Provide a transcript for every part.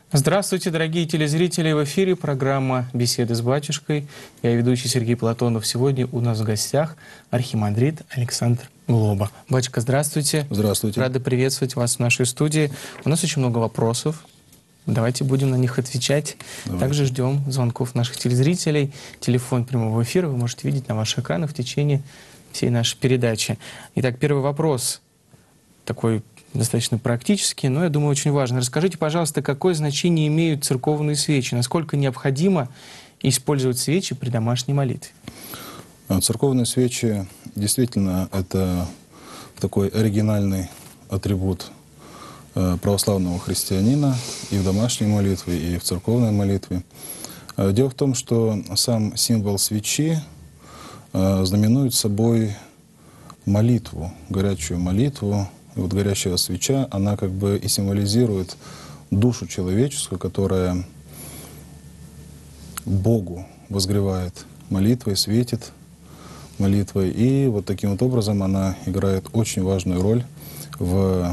Здравствуйте, дорогие телезрители! В эфире программа «Беседы с батюшкой». Я ведущий Сергей Платонов. Сегодня у нас в гостях архимандрит Александр Глоба. Батюшка, здравствуйте! Здравствуйте! Рады приветствовать вас в нашей студии. У нас очень много вопросов. Давайте будем на них отвечать. Давайте. Также ждем звонков наших телезрителей. Телефон прямого эфира вы можете видеть на ваших экранах в течение всей нашей передачи. Итак, первый вопрос такой достаточно практический, но, я думаю, очень важно. Расскажите, пожалуйста, какое значение имеют церковные свечи? Насколько необходимо использовать свечи при домашней молитве? Церковные свечи действительно это такой оригинальный атрибут православного христианина и в домашней молитве, и в церковной молитве. Дело в том, что сам символ свечи знаменует собой молитву, горячую молитву. И вот горящая свеча, она как бы и символизирует душу человеческую, которая Богу возгревает молитвой, светит молитвой. И вот таким вот образом она играет очень важную роль в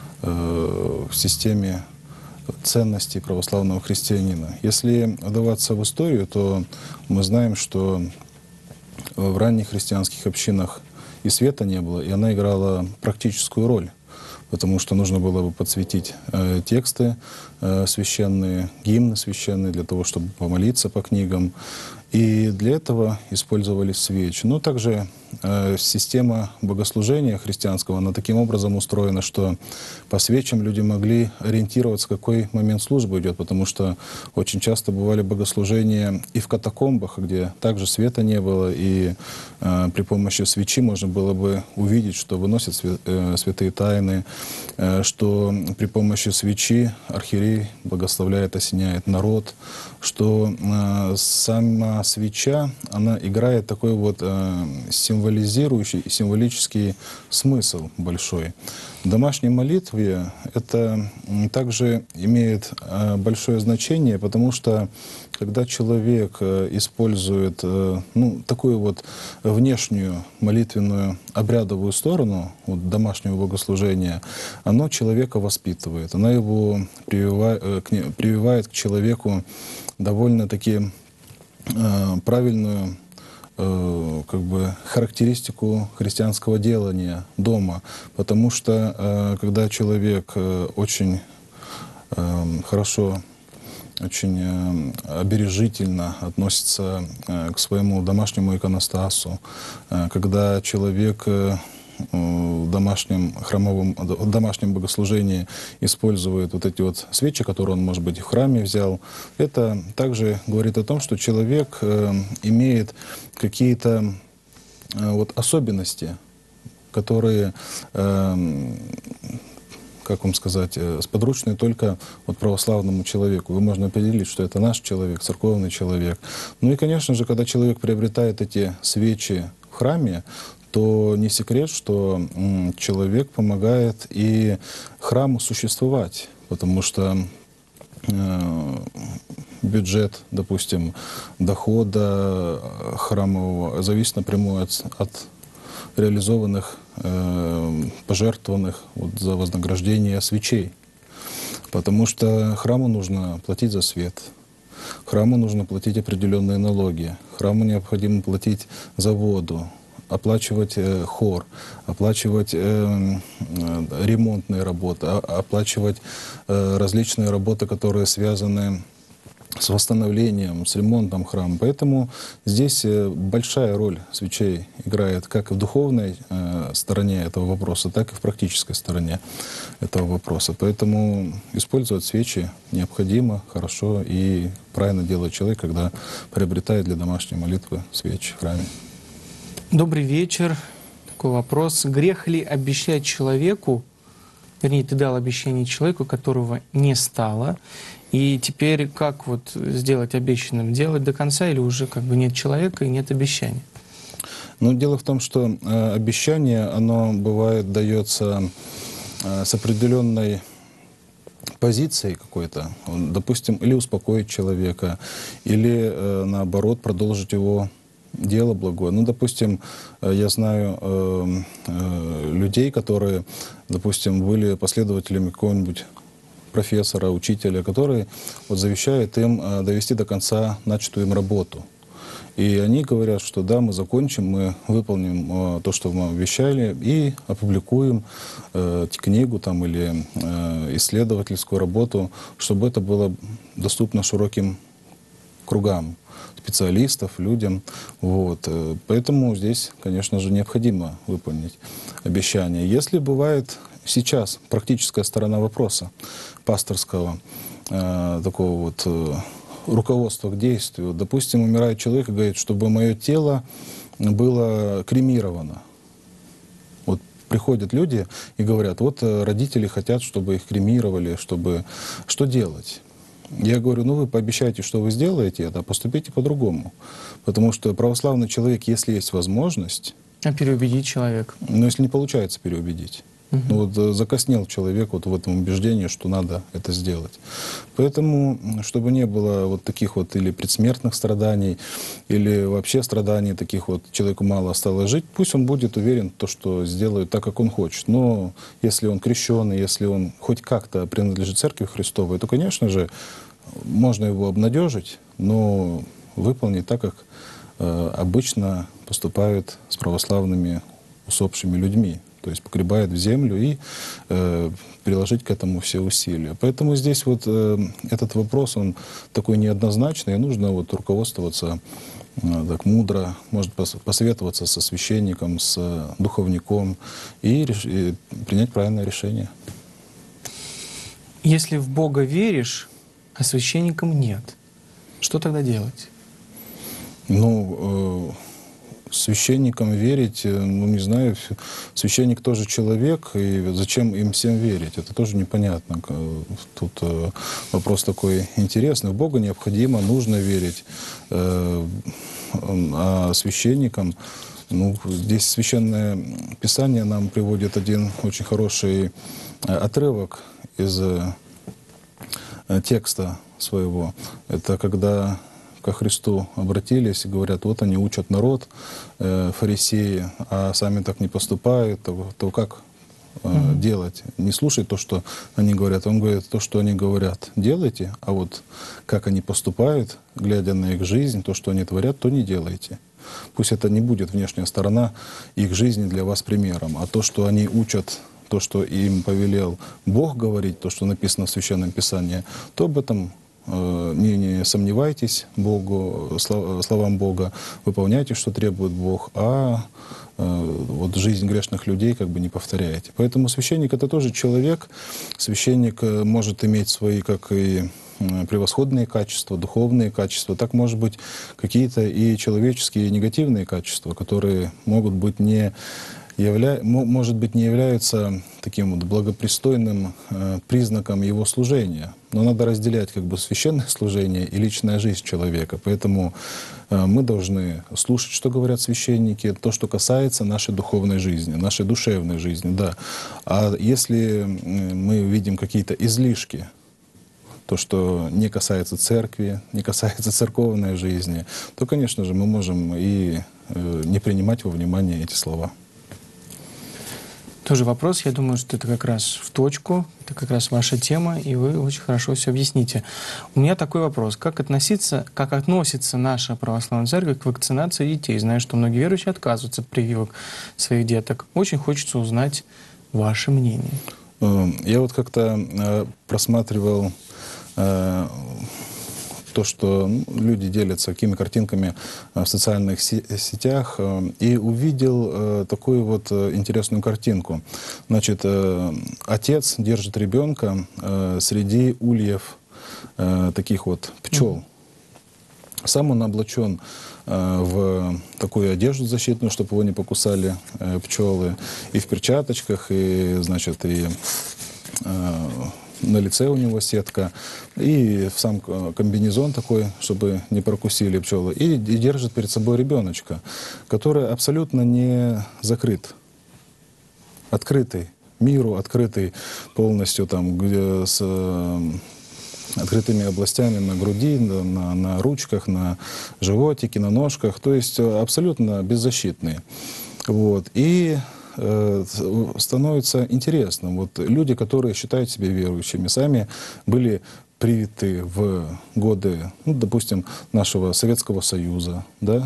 системе ценностей православного христианина. Если вдаваться в историю, то мы знаем, что в ранних христианских общинах и света не было, и она играла практическую роль, потому что нужно было бы подсветить тексты священные, гимны священные, для того, чтобы помолиться по книгам. И для этого использовались свечи. Но также система богослужения христианского, она таким образом устроена, что по свечам люди могли ориентироваться, какой момент службы идет, потому что очень часто бывали богослужения и в катакомбах, где также света не было, и при помощи свечи можно было бы увидеть, что выносят святые тайны, что при помощи свечи архиерей благословляет, осеняет народ, что сама свеча, она играет такой вот символизирующий и символический смысл большой. В домашней молитве это также имеет большое значение, потому что когда человек использует такую вот внешнюю молитвенную обрядовую сторону вот, домашнего богослужения, оно человека воспитывает, оно его прививает к человеку довольно-таки правильную как бы характеристику христианского делания дома, потому что когда человек очень хорошо, очень обережительно относится к своему домашнему иконостасу, когда человек в домашнем богослужении использует вот эти вот свечи, которые он, может быть, в храме взял, это также говорит о том, что человек имеет какие-то вот особенности, которые, как вам сказать, сподручны только вот православному человеку. Вы можно определить, что это наш человек, церковный человек. Ну и, конечно же, когда человек приобретает эти свечи в храме, то не секрет, что человек помогает и храму существовать, потому что бюджет, допустим, дохода храмового зависит напрямую от реализованных, пожертвованных вот за вознаграждение свечей. Потому что храму нужно платить за свет, храму нужно платить определенные налоги, храму необходимо платить за воду, оплачивать хор, оплачивать ремонтные работы, оплачивать различные работы, которые связаны с восстановлением, с ремонтом храма. Поэтому здесь большая роль свечей играет как в духовной стороне этого вопроса, так и в практической стороне этого вопроса. Поэтому использовать свечи необходимо, хорошо, и правильно делает человек, когда приобретает для домашней молитвы свечи в храме. Добрый вечер. Такой вопрос. Грех ли обещать человеку, вернее, ты дал обещание человеку, которого не стало, и теперь как вот сделать обещанным? Делать до конца или уже как бы нет человека и нет обещания? Ну, дело в том, что обещание, оно бывает дается с определенной позицией какой-то, допустим, или успокоить человека, или наоборот продолжить его дело благое. Ну, допустим, я знаю людей, которые, допустим, были последователями какого-нибудь профессора, учителя, который вот завещает им довести до конца начатую им работу. И они говорят, что да, мы закончим, мы выполним то, что мы обещали, и опубликуем книгу там, или исследовательскую работу, чтобы это было доступно широким кругам специалистов, людям. Вот. Поэтому здесь, конечно же, необходимо выполнить обещание. Если бывает сейчас практическая сторона вопроса пасторского такого вот руководства к действию, допустим, умирает человек и говорит, чтобы мое тело было кремировано. Вот приходят люди и говорят, вот родители хотят, чтобы их кремировали, чтобы... Что делать? Я говорю, ну вы пообещайте, что вы сделаете это, а поступите по-другому. Потому что православный человек, если есть возможность... А переубедить человека? Но если не получается переубедить. Ну, вот закоснел человек вот в этом убеждении, что надо это сделать. Поэтому, чтобы не было вот таких вот или предсмертных страданий, или вообще страданий таких вот, человеку мало осталось жить, пусть он будет уверен в том, что сделает так, как он хочет. Но если он крещеный, если он хоть как-то принадлежит Церкви Христовой, то, конечно же, можно его обнадежить, но выполнить так, как обычно поступают с православными усопшими людьми. То есть погребает в землю и приложить к этому все усилия. Поэтому здесь вот этот вопрос, он такой неоднозначный, и нужно вот руководствоваться так мудро, может посоветоваться со священником, с духовником и принять правильное решение. Если в Бога веришь, а священникам нет, что тогда делать? Ну, священникам верить, ну, не знаю, священник тоже человек, и зачем им всем верить? Это тоже непонятно. Тут вопрос такой интересный. В Бога необходимо, нужно верить. А священникам, ну, здесь Священное Писание нам приводит один очень хороший отрывок из текста своего. Это когда ко Христу обратились и говорят, вот они учат народ, фарисеи, а сами так не поступают, то как делать? Не слушай то, что они говорят. Он говорит, то, что они говорят, делайте, а вот как они поступают, глядя на их жизнь, то, что они творят, то не делайте. Пусть это не будет внешняя сторона их жизни для вас примером, а то, что они учат, то, что им повелел Бог говорить, то, что написано в Священном Писании, то об этом не сомневайтесь Богу, словам Бога, выполняйте, что требует Бог, а вот жизнь грешных людей как бы не повторяйте. Поэтому священник — это тоже человек. Священник может иметь свои, как и превосходные качества, духовные качества, так, может быть, какие-то и человеческие негативные качества, которые могут быть может быть, не являются таким вот благопристойным признаком его служения. Но надо разделять как бы священное служение и личная жизнь человека. Поэтому мы должны слушать, что говорят священники, то, что касается нашей духовной жизни, нашей душевной жизни, да. А если мы видим какие-то излишки, то, что не касается церкви, не касается церковной жизни, то, конечно же, мы можем и не принимать во внимание эти слова. Тоже вопрос, я думаю, что это как раз в точку, это как раз ваша тема, и вы очень хорошо все объясните. У меня такой вопрос. Как относится наша православная церковь к вакцинации детей? Знаю, что многие верующие отказываются от прививок своих деток. Очень хочется узнать ваше мнение. Я вот как-то просматривал то, что люди делятся какими картинками в социальных сетях, и увидел такую вот интересную картинку. Значит, отец держит ребенка среди ульев таких вот пчел. Сам он облачен в такую одежду защитную, чтобы его не покусали пчелы, и в перчаточках, и, значит, и на лице у него сетка, и в сам комбинезон такой, чтобы не прокусили пчелы, и держит перед собой ребеночка, который абсолютно не закрыт, открытый миру, открытый полностью там, с открытыми областями на груди, на ручках, на животике, на ножках, то есть абсолютно беззащитный. Вот. И становится интересным. Вот люди, которые считают себя верующими, сами были привиты в годы, ну, допустим, нашего Советского Союза, да,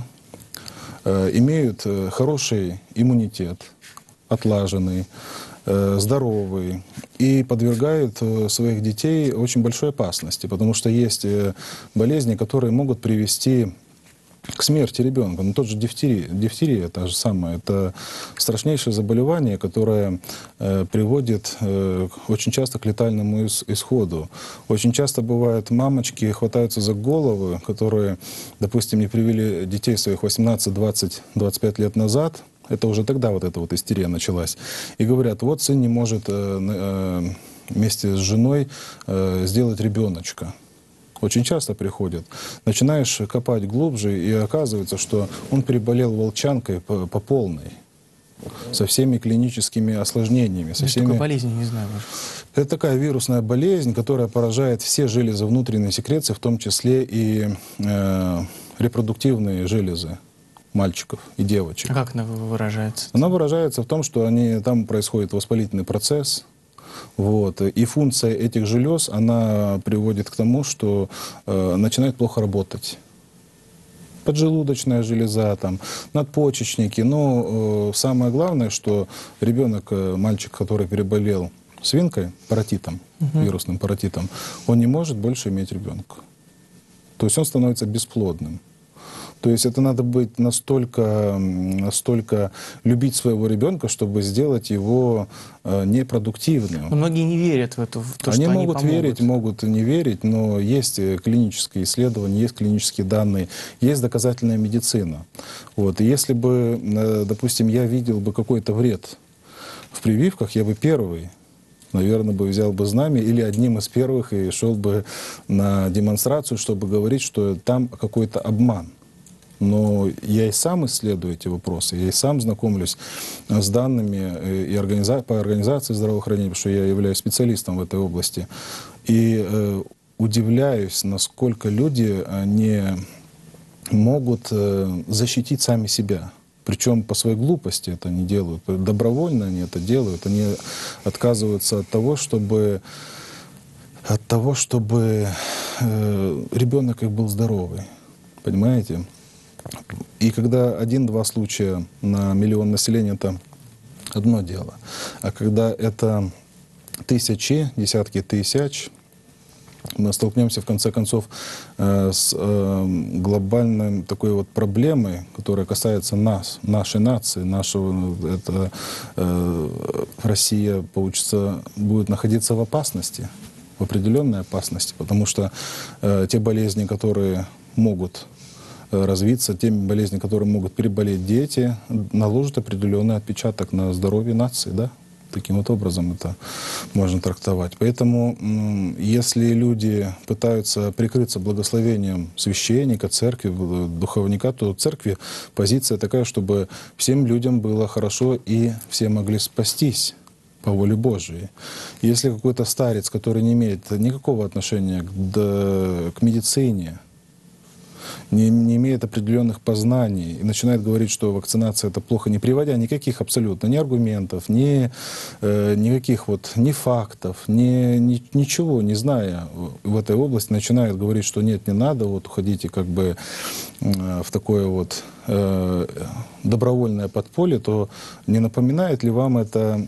имеют хороший иммунитет, отлаженный, здоровый, и подвергают своих детей очень большой опасности, потому что есть болезни, которые могут привести к смерти ребенка. Ну, тот же дифтерия, та же самая, это страшнейшее заболевание, которое приводит очень часто к летальному исходу. Очень часто бывают мамочки хватаются за головы, которые, допустим, не привели детей своих 18, 20, 25 лет назад. Это уже тогда вот эта вот истерия началась. И говорят, вот сын не может вместе с женой сделать ребеночка. Очень часто приходят. Начинаешь копать глубже, и оказывается, что он переболел волчанкой по полной. Со всеми клиническими осложнениями. Со всеми... Такой болезни не знаю. Это такая вирусная болезнь, которая поражает все железы внутренней секреции, в том числе и репродуктивные железы мальчиков и девочек. А как она выражается? Она выражается в том, что там происходит воспалительный процесс. Вот. И функция этих желез, она приводит к тому, что начинает плохо работать. Поджелудочная железа, там, надпочечники. Но самое главное, что ребенок, мальчик, который переболел свинкой, паротитом, вирусным паротитом, он не может больше иметь ребенка. То есть он становится бесплодным. То есть это надо быть настолько любить своего ребенка, чтобы сделать его непродуктивным. Но многие не верят в то, что они могут помогут. верить, могут не верить, но есть клинические исследования, есть клинические данные, есть доказательная медицина. Вот. И если бы, допустим, я видел бы какой-то вред в прививках, я бы первый, наверное, бы взял бы знамя или одним из первых и шел бы на демонстрацию, чтобы говорить, что там какой-то обман. Но я и сам исследую эти вопросы, я и сам знакомлюсь с данными и по организации здравоохранения, потому что я являюсь специалистом в этой области. И удивляюсь, насколько люди не могут защитить сами себя. Причем по своей глупости это не делают. Добровольно они это делают. Они отказываются от того, чтобы ребенок их был здоровый. Понимаете? И когда 1-2 случая на миллион населения, это одно дело. А когда это тысячи, десятки тысяч, мы столкнемся в конце концов с глобальной такой вот проблемой, которая касается нас, нашей нации, Россия, будет находиться в опасности, в определенной опасности, потому что те болезни, которые могут развиться, теми болезнями, которые могут переболеть дети, наложат определенный отпечаток на здоровье нации, да? Таким вот образом это можно трактовать. Поэтому, если люди пытаются прикрыться благословением священника, церкви, духовника, то в церкви позиция такая, чтобы всем людям было хорошо и все могли спастись по воле Божией. Если какой-то старец, который не имеет никакого отношения к медицине, не имеет определенных познаний и начинает говорить, что вакцинация это плохо, не приводя никаких абсолютно ни аргументов, никаких ни фактов, ничего не зная в этой области, начинает говорить, что нет, не надо, уходите в такое добровольное подполье, то не напоминает ли вам это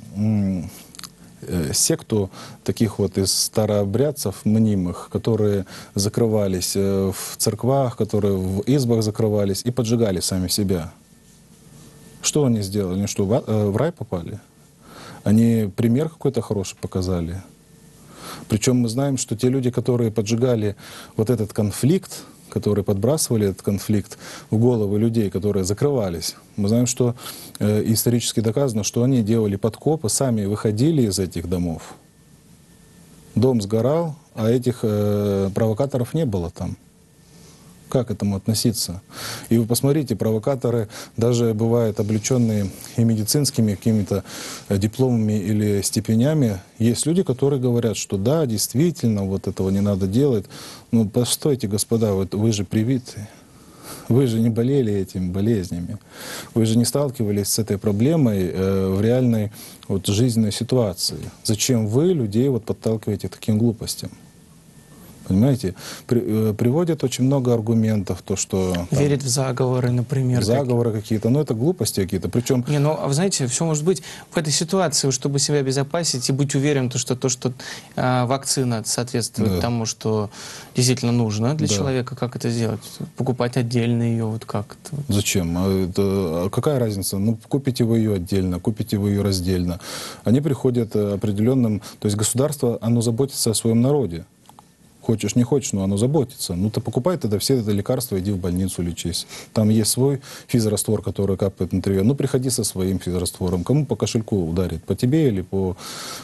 секту таких из старообрядцев мнимых, которые закрывались в церквах, которые в избах закрывались и поджигали сами себя? Что они сделали? Они что, в рай попали? Они пример какой-то хороший показали? Причем мы знаем, что те люди, которые поджигали этот конфликт, которые подбрасывали этот конфликт в головы людей, которые закрывались. Мы знаем, что исторически доказано, что они делали подкопы, сами выходили из этих домов. Дом сгорал, а этих провокаторов не было там. Как к этому относиться? И вы посмотрите, провокаторы даже бывают облеченные и медицинскими какими-то дипломами или степенями. Есть люди, которые говорят, что да, действительно, этого не надо делать. Ну, постойте, господа, вы же привиты. Вы же не болели этими болезнями. Вы же не сталкивались с этой проблемой в реальной вот, жизненной ситуации. Зачем вы людей вот, подталкиваете к таким глупостям? Понимаете? Приводят очень много аргументов, то, что... Там, верит в заговоры, например. заговоры какие-то, но это глупости какие-то. Причем... Не, ну, а вы знаете, все может быть в этой ситуации, чтобы себя обезопасить и быть уверенным, то, что вакцина соответствует тому, что действительно нужно для человека. Как это сделать? Покупать отдельно ее, вот как-то. Зачем? Какая разница? Ну, купите вы ее отдельно, купите вы ее раздельно. Они приходят определенным... То есть государство, оно заботится о своем народе. Хочешь, не хочешь, но оно заботится. Ну, ты покупай тогда все это лекарства, иди в больницу лечись. Там есть свой физраствор, который капает на траве. Ну, приходи со своим физраствором. Кому по кошельку ударит? По тебе или по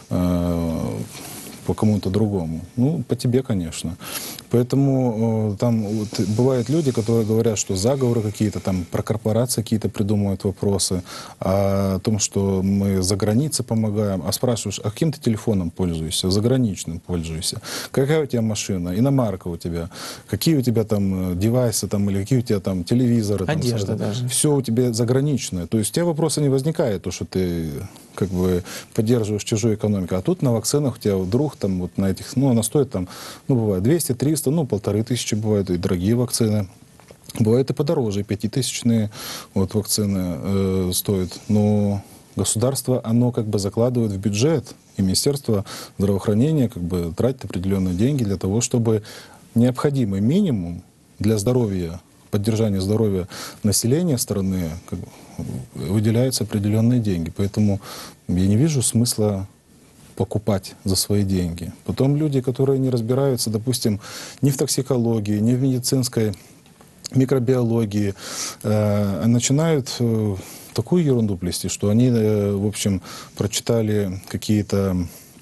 кому-то другому? Ну, по тебе, конечно. Поэтому там вот, бывают люди, которые говорят, что заговоры какие-то, там про корпорации какие-то придумывают вопросы, о том, что мы за границей помогаем. А спрашиваешь, а каким ты телефоном пользуешься? Заграничным пользуешься. Какая у тебя машина? Иномарка у тебя? Какие у тебя там девайсы, там, или какие у тебя там телевизоры? Одежда даже. Все у тебя заграничное. То есть у тебя вопроса не возникает, то, что ты как бы поддерживаешь чужую экономику. А тут на вакцинах у тебя вдруг там вот на этих, ну, она стоит там, ну, бывает 200, 300, ну, 1500 бывают и дорогие вакцины. Бывает и подороже, и 5000-тысячные вот, вакцины стоят. Но государство, оно как бы закладывает в бюджет, и Министерство здравоохранения как бы тратит определенные деньги для того, чтобы необходимый минимум для здоровья, поддержания здоровья населения страны как бы, выделяются определенные деньги. Поэтому я не вижу смысла покупать за свои деньги. Потом люди, которые не разбираются, допустим, ни в токсикологии, ни в медицинской микробиологии, начинают такую ерунду плести, что они, в общем, прочитали какие-то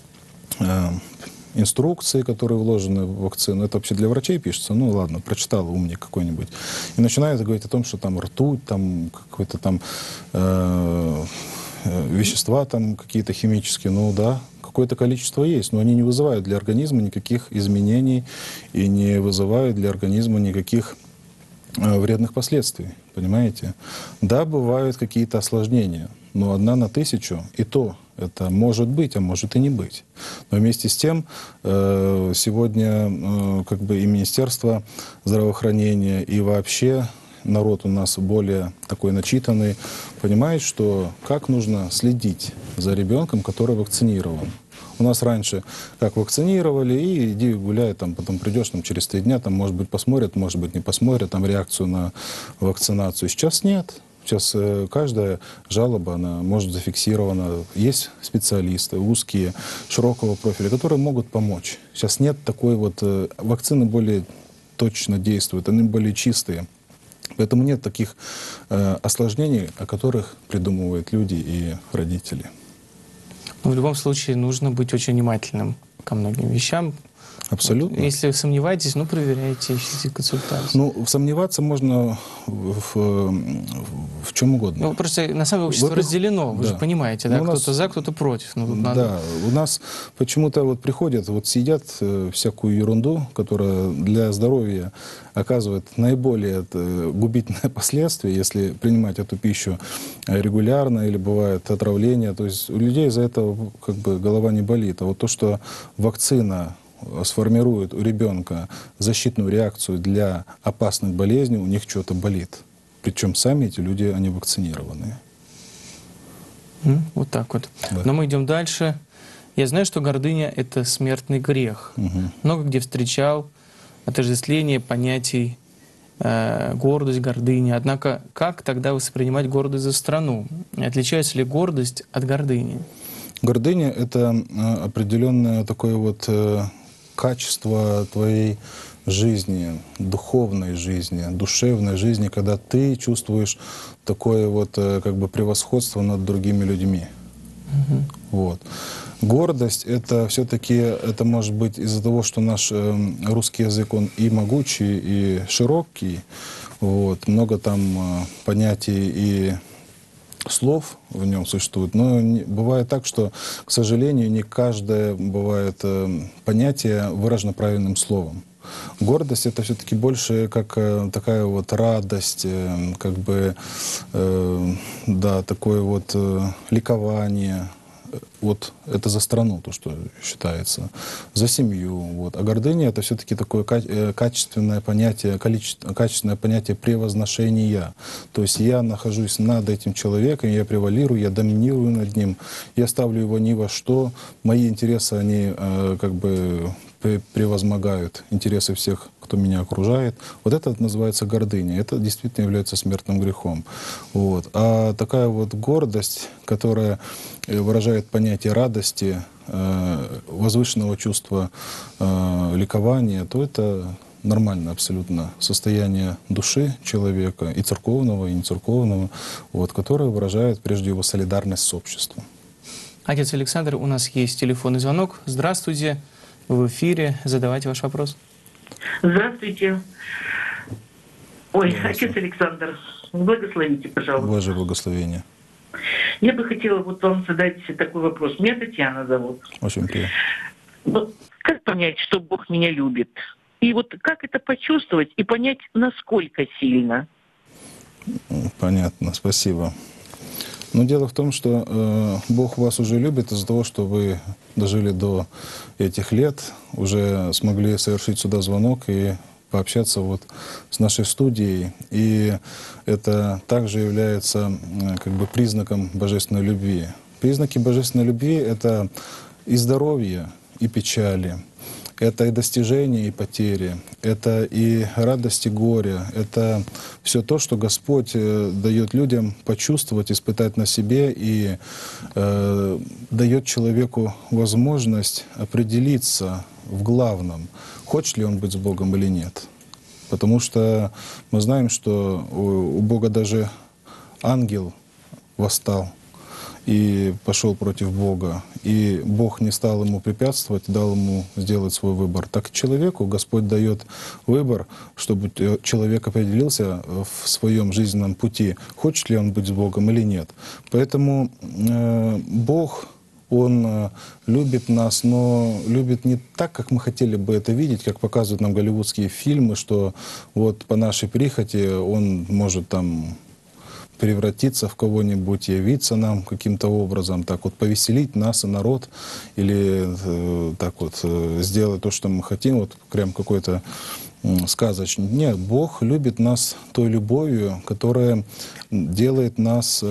инструкции, которые вложены в вакцину. Это вообще для врачей пишется. Ну ладно, прочитал умник какой-нибудь. И начинают говорить о том, что там ртуть, там какой-то там вещества там какие-то химические. Ну да, какое-то количество есть, но они не вызывают для организма никаких изменений и не вызывают для организма никаких вредных последствий, понимаете? Да, бывают какие-то осложнения, но 1 на 1000, и то это может быть, а может и не быть. Но вместе с тем сегодня как бы и Министерство здравоохранения, и вообще народ у нас более такой начитанный, понимает, что как нужно следить за ребенком, который вакцинирован. У нас раньше как вакцинировали, и иди гуляй, там, потом придешь там, через 3 дня, там, может быть, посмотрят, может быть, не посмотрят, там, реакцию на вакцинацию. Сейчас нет. Сейчас каждая жалоба, она может зафиксирована. Есть специалисты, узкие, широкого профиля, которые могут помочь. Сейчас нет такой вот... Вакцины более точно действуют, они более чистые. Поэтому нет таких осложнений, о которых придумывают люди и родители. Но в любом случае нужно быть очень внимательным ко многим вещам. Абсолютно. Вот. Если вы сомневаетесь, ну, проверяйте, ищите консультацию. Ну, сомневаться можно в чем угодно. Ну, просто на самом деле общество разделено, вы же понимаете, да? Кто-то за, кто-то против. Ну, тут да, у нас почему-то вот приходят, вот сидят всякую ерунду, которая для здоровья оказывает наиболее губительное последствие, если принимать эту пищу регулярно или бывает отравление. То есть у людей из-за этого как бы голова не болит. А вот то, что вакцина сформирует у ребенка защитную реакцию для опасных болезней, у них что-то болит. Причем сами эти люди, они вакцинированные. Вот так вот. Да. Но мы идем дальше. Я знаю, что гордыня — это смертный грех. Много где встречал отождествление понятий гордость, гордыня. Однако, как тогда воспринимать гордость за страну? Отличается ли гордость от гордыни? Гордыня — это определенное такое вот качество твоей жизни, духовной жизни, душевной жизни, когда ты чувствуешь такое вот как бы превосходство над другими людьми. Вот. Гордость — это все-таки, это может быть из-за того, что наш русский язык, он и могучий, и широкий, вот, много там понятий и слов в нем существует, но бывает так, что, к сожалению, не каждое бывает понятие выражено правильным словом. Гордость — это все-таки больше как такая вот радость, как бы, да, такое вот ликование. Вот это за страну, то, что считается, за семью. Вот. А гордыня — это все-таки такое качественное понятие, качественное понятие превозношения. То есть я нахожусь над этим человеком, я превалирую, я доминирую над ним, я ставлю его ни во что. Мои интересы, они как бы превозмогают интересы всех, кто меня окружает. Вот это называется гордыня. Это действительно является смертным грехом. Вот. А такая вот гордость, которая выражает понятие радости, возвышенного чувства ликования, то это нормальное абсолютно состояние души человека, и церковного, и нецерковного, вот, которое выражает прежде всего солидарность с обществом. Отец Александр, у нас есть телефонный звонок. Здравствуйте, вы в эфире. Задавайте ваш вопрос. Здравствуйте. Ой, отец Александр, благословите, пожалуйста. Божье благословение. Я бы хотела вот вам задать такой вопрос. Меня Татьяна зовут. Очень приятно. Ну, как понять, что Бог меня любит? И вот как это почувствовать и понять, насколько сильно? Понятно, спасибо. Но дело в том, что Бог вас уже любит из-за того, что вы дожили до этих лет, уже смогли совершить сюда звонок и пообщаться вот с нашей студией. И это также является как бы признаком божественной любви. Признаки божественной любви — это и здоровье, и печали. Это и достижения, и потери, это и радость, и горе, это все то, что Господь дает людям почувствовать, испытать на себе и дает человеку возможность определиться в главном, хочет ли он быть с Богом или нет. Потому что мы знаем, что у Бога даже ангел восстал и пошел против Бога, и Бог не стал ему препятствовать, дал ему сделать свой выбор. Так человеку Господь дает выбор, чтобы человек определился в своем жизненном пути, хочет ли он быть с Богом или нет. Поэтому Бог, Он любит нас, но любит не так, как мы хотели бы это видеть, как показывают нам голливудские фильмы, что вот по нашей прихоти Он может там превратиться в кого-нибудь, явиться нам каким-то образом, так вот повеселить нас и народ, или так вот сделать то, что мы хотим, вот прям какой-то сказочный. Нет, Бог любит нас той любовью, которая делает нас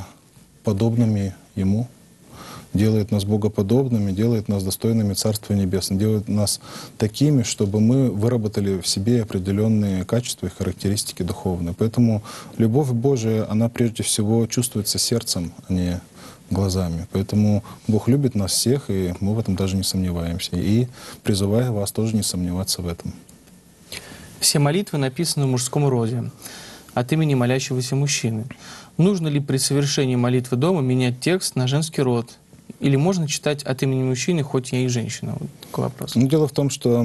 подобными Ему, делает нас богоподобными, делает нас достойными Царства Небесного, делает нас такими, чтобы мы выработали в себе определенные качества и характеристики духовные. Поэтому любовь Божия, она прежде всего чувствуется сердцем, а не глазами. Поэтому Бог любит нас всех, и мы в этом даже не сомневаемся. И призываю вас тоже не сомневаться в этом. Все молитвы написаны в мужском роде, от имени молящегося мужчины. Нужно ли при совершении молитвы дома менять текст на женский род? Или можно читать от имени мужчины, хоть я и женщина? Вот такой вопрос. Ну, дело в том, что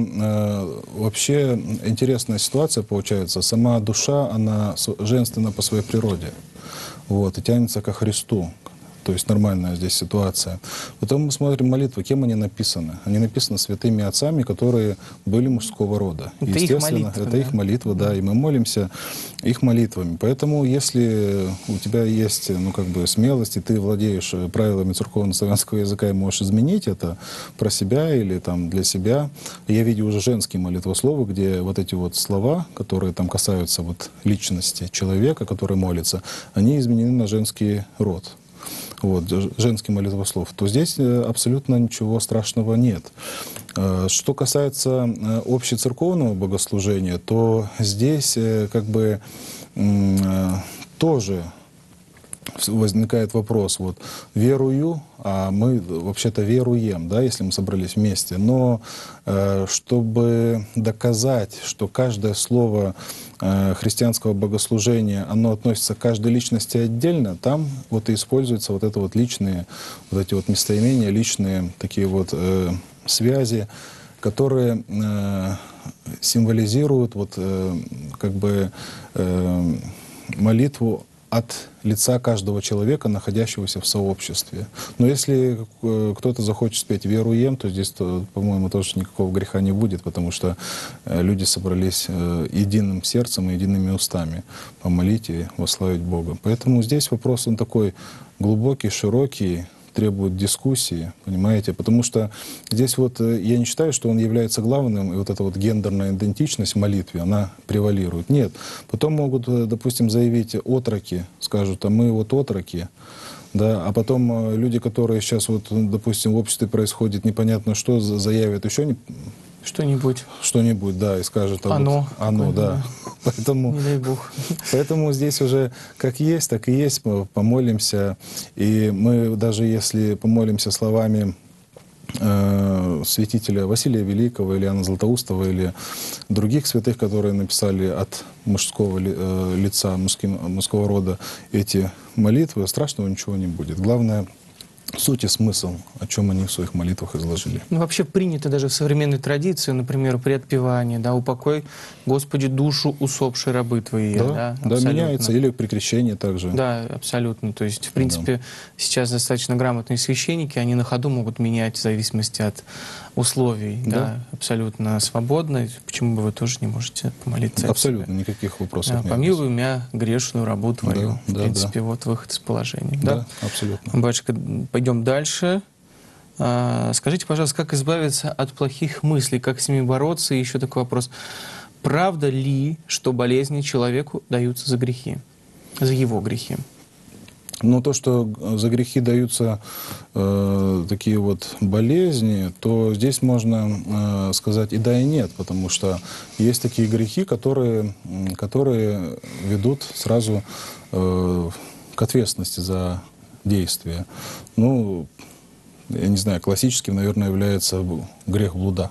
вообще интересная ситуация получается. Сама душа, она женственна по своей природе. Вот, и тянется ко Христу. То есть нормальная здесь ситуация. Потом мы смотрим молитвы, кем они написаны. Они написаны святыми отцами, которые были мужского рода. Это естественно, их молитва, это да? их молитва, да, и мы молимся их молитвами. Поэтому, если у тебя есть, ну, как бы смелость, и ты владеешь правилами церковно-славянского языка и можешь изменить это про себя или там для себя, я видел уже женские молитвословы, где вот эти вот слова, которые там касаются вот личности человека, который молится, они изменены на женский род. Вот, женский молитвослов, то здесь абсолютно ничего страшного нет. Что касается общецерковного богослужения, то здесь как бы тоже возникает вопрос, вот, верую, а мы вообще-то веруем, да, если мы собрались вместе, но чтобы доказать, что каждое слово христианского богослужения, оно относится к каждой личности отдельно, там вот и используются вот это вот личные, вот эти вот местоимения, личные такие вот связи, которые символизируют вот как бы молитву от лица каждого человека, находящегося в сообществе. Но если кто-то захочет спеть «Веруем», то здесь, по-моему, тоже никакого греха не будет, потому что люди собрались единым сердцем и едиными устами помолить и восславить Бога. Поэтому здесь вопрос, он такой глубокий, широкий, требует дискуссии, понимаете? Потому что здесь вот я не считаю, что он является главным, и вот эта вот гендерная идентичность в молитве, она превалирует. Нет. Потом могут, допустим, заявить отроки, скажут, а мы вот отроки, да, а потом люди, которые сейчас вот, допустим, в обществе происходит непонятно что, заявят еще не... Что-нибудь, да, и скажут, оно, вот, да. Поэтому, не дай Бог. Поэтому здесь уже как есть, так и есть, мы помолимся. И мы даже если помолимся словами святителя Василия Великого или Иоанна Златоустова или других святых, которые написали от мужского лица, мужского рода эти молитвы, страшного ничего не будет. Главное — суть и смысл, о чем они в своих молитвах изложили. Ну, вообще принято даже в современной традиции, например, при отпевании, да, «Упокой, Господи, душу усопшей рабы Твои». Да, меняется, или при крещении также. Да, абсолютно. То есть, в принципе, сейчас достаточно грамотные священники, они на ходу могут менять в зависимости от условий. Да, абсолютно свободно. Почему бы вы тоже не можете помолиться? Абсолютно, никаких вопросов нет. «Помилуй меня, грешную рабу Твою». В принципе, вот выход из положения. Да, абсолютно. Батюшка, пойдем дальше. Скажите, пожалуйста, как избавиться от плохих мыслей, как с ними бороться? И еще такой вопрос. Правда ли, что болезни человеку даются за грехи, за его грехи? Но то, что за грехи даются такие вот болезни, то здесь можно сказать и да, и нет, потому что есть такие грехи, которые ведут сразу к ответственности за действие. Ну, я не знаю, классическим, наверное, является грех блуда.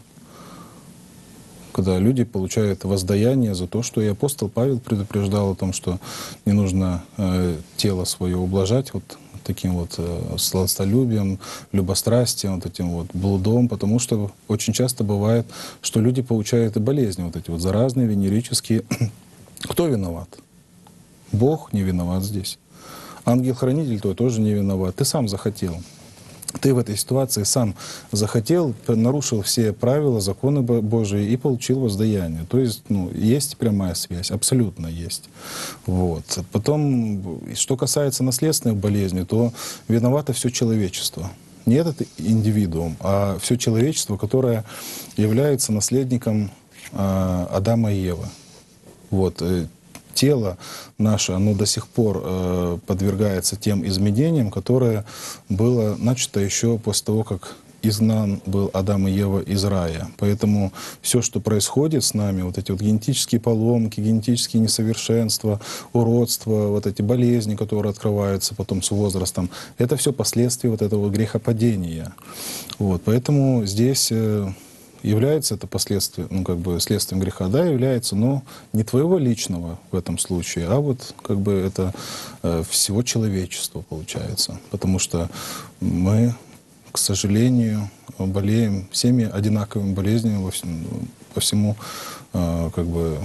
Когда люди получают воздаяние за то, что и апостол Павел предупреждал о том, что не нужно тело свое ублажать вот таким вот сластолюбием, любострастием, вот этим вот блудом, потому что очень часто бывает, что люди получают и болезни вот эти вот заразные, венерические. Кто виноват? Бог не виноват здесь. Ангел-хранитель твой тоже не виноват. Ты сам захотел. Ты в этой ситуации сам захотел, нарушил все правила, законы Божии и получил воздаяние. То есть, ну, есть прямая связь, абсолютно есть. Вот. Потом, что касается наследственных болезней, то виновато все человечество. Не этот индивидуум, а все человечество, которое является наследником Адама и Евы. Вот. Тело наше, оно до сих пор подвергается тем изменениям, которое было начато еще после того, как изгнан был Адам и Ева из рая. Поэтому все, что происходит с нами, вот эти вот генетические поломки, генетические несовершенства, уродства, вот эти болезни, которые открываются потом с возрастом, это все последствия вот этого грехопадения. Вот. Поэтому здесь... является это последствием, ну, как бы следствием греха? Да, является, но не твоего личного в этом случае, а вот как бы это всего человечества получается. Потому что мы, к сожалению, болеем всеми одинаковыми болезнями по всему, как бы,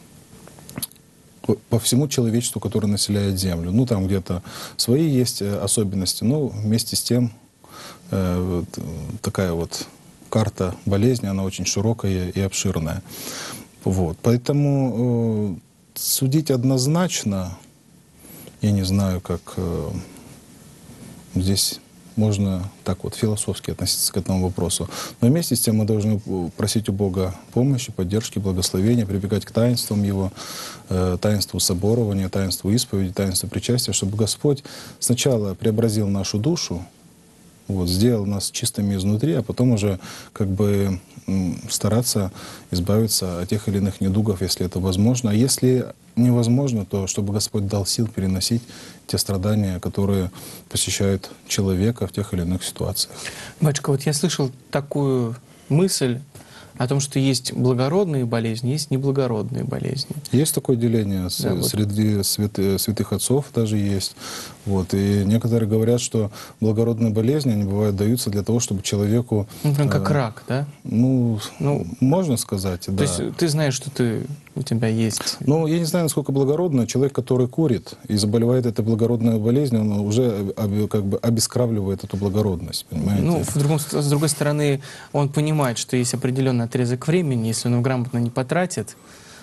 по всему человечеству, которое населяет Землю. Ну, там где-то свои есть особенности, но вместе с тем такая вот карта болезни, она очень широкая и обширная. Вот. Поэтому судить однозначно, я не знаю, как здесь можно так вот философски относиться к этому вопросу. Но вместе с тем мы должны просить у Бога помощи, поддержки, благословения, прибегать к таинствам Его, таинству соборования, таинству исповеди, таинству причастия, чтобы Господь сначала преобразил нашу душу, вот, сделал нас чистыми изнутри, а потом уже как бы стараться избавиться от тех или иных недугов, если это возможно. А если невозможно, то чтобы Господь дал сил переносить те страдания, которые посещают человека в тех или иных ситуациях. Батюшка, вот я слышал такую мысль о том, что есть благородные болезни, есть неблагородные болезни. Есть такое деление, да, среди святых отцов даже есть. Вот. И некоторые говорят, что благородные болезни, они бывают даются для того, чтобы человеку... Ну, прям как рак, да? Ну, можно сказать, да. То есть ты знаешь, что ты у тебя есть? Ну, я не знаю, насколько благородно. Человек, который курит и заболевает этой благородной болезнью, он уже как бы обескравливает эту благородность, понимаете? Ну, с другой стороны, он понимает, что есть определенный отрезок времени, если он его грамотно не потратит.